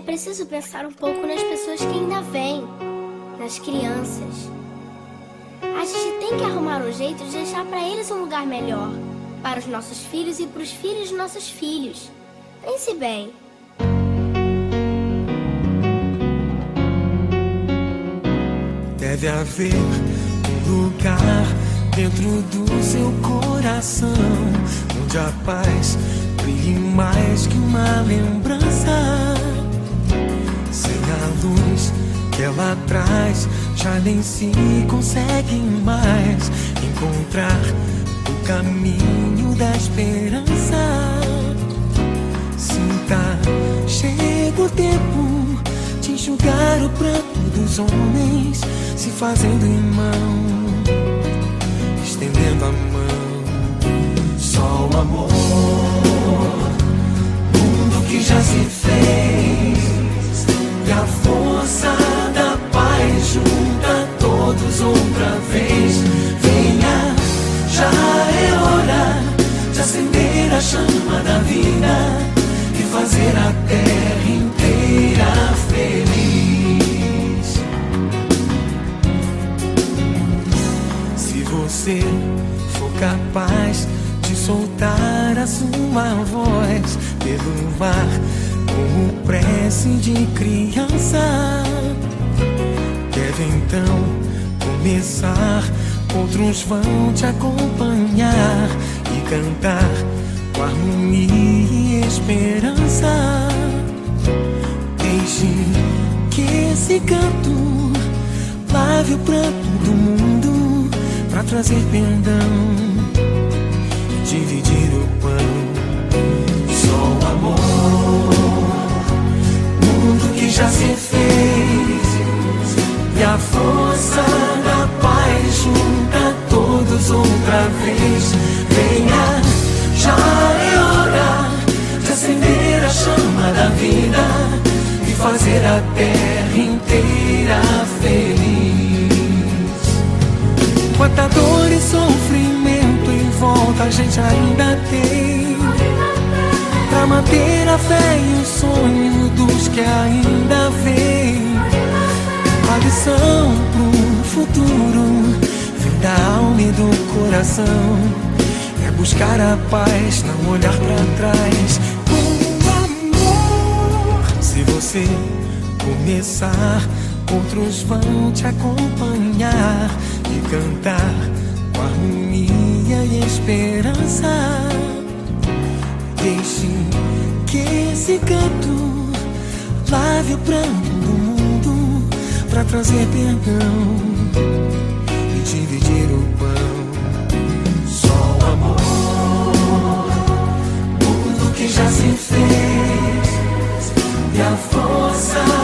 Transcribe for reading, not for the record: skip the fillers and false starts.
preciso pensar um pouco nas pessoas que ainda vêm, nas crianças. A gente tem que arrumar um jeito de deixar para eles um lugar melhor, para os nossos filhos e para os filhos de nossos filhos. Pense bem. Deve haver um lugar dentro do seu coração onde a paz brilhe mais que uma lembrança. Sem a luz que ela traz, já nem se consegue mais encontrar o caminho da esperança. Sinta, chega o tempo de enxugar o pranto dos homens, se fazendo irmão, estendendo a mão. Só o amor, mundo que já se fez, e a força da paz junta todos outra vez. Venha, já é hora de acender a chama da vida e fazer a terra inteira feliz. Se você for capaz de soltar a sua voz pelo ar como prece de criança, deve então começar. Outros vão te acompanhar e cantar com harmonia e esperança. Deixe que esse canto lave o pranto do mundo pra trazer perdão e dividir o pão. Só o amor, mundo que já se fez, e a força da paz junta todos outra vez. Venha, já é hora de acender a chama da vida e fazer a terra inteira feliz. Quanta dor e sofrimento em volta a gente ainda tem, pra manter a fé e o sonho dos que ainda vêm. A lição pro futuro vem da alma e do coração, é buscar a paz, não olhar pra trás. Com amor, se você começar, outros vão te acompanhar e cantar com harmonia e esperança. Deixe que esse canto lave o pranto do mundo pra trazer perdão e dividir o pão. Só o amor, mundo que já se fez, e a força